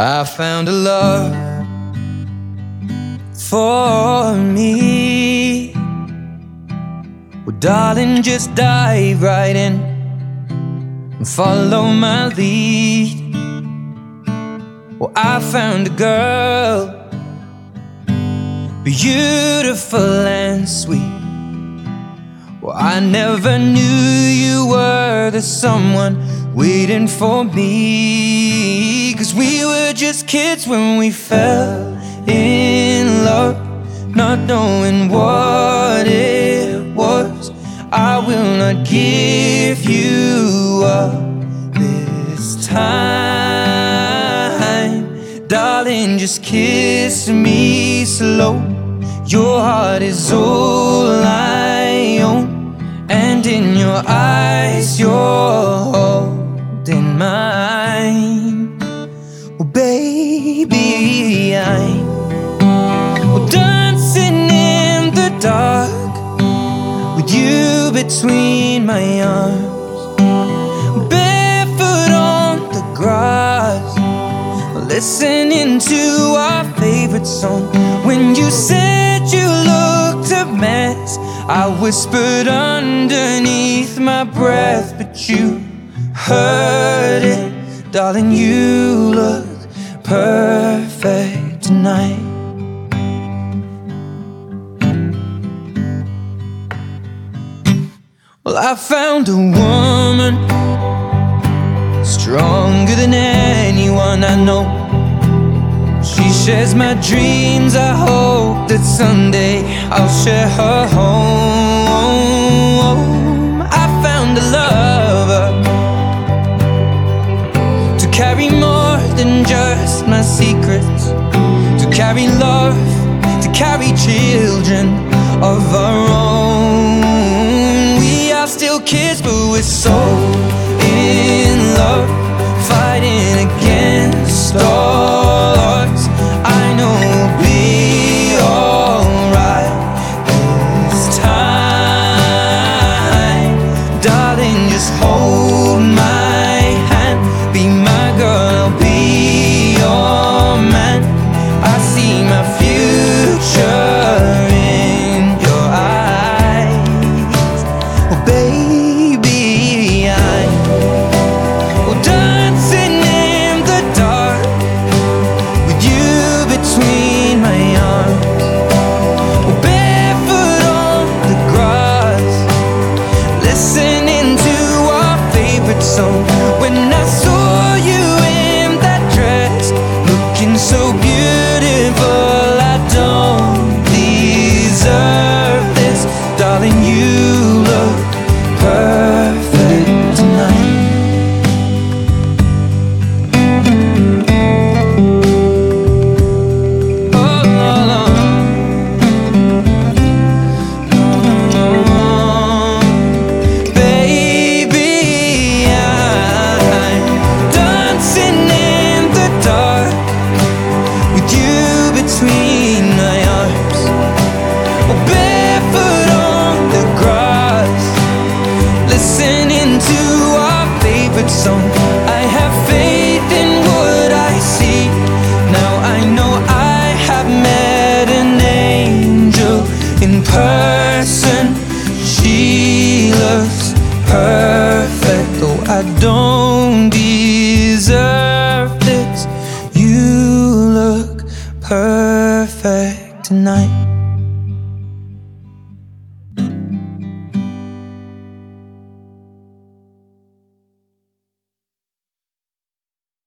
I found a love for me. Well, darling, just dive right in and follow my lead. Well, I found a girl, beautiful and sweet. Well, I never knew you were the someone waiting for me. 'Cause we were just kids when we fell in love, not knowing what it was. I will not give you up this time. Darling, just kiss me slow. Your heart is all I own, and in your eyes you're holding mine. Oh baby, I'm dancing in the dark with you between my arms, barefoot on the grass, listening to our favorite song. When you said you looked a mess, I whispered underneath my breath, but you heard it. Darling, you look perfect tonight. Well, I found a woman stronger than anyone I know. She shares my dreams. I hope that someday I'll share her home. I found a lover to carry more than just my secrets, to carry love, to carry children of our own. We are still kids, but we're so in love, fighting against all odds. I know we'll be alright this time. Darling, just hold my hand, be my girl, I'll be your man. I see my future in your eyes. Oh baby, I'm dancing in the dark with you between my arms, barefoot on the grass, listening to our favorite song. When I saw you in that dress, looking so beautiful, I don't deserve this. Darling, you look perfect tonight. Between my arms, barefoot on the grass, listening to our favorite song. I have faith in what I see. Now I know I have met an angel in person. She looks perfect, though I don't deserve this. You look perfect tonight.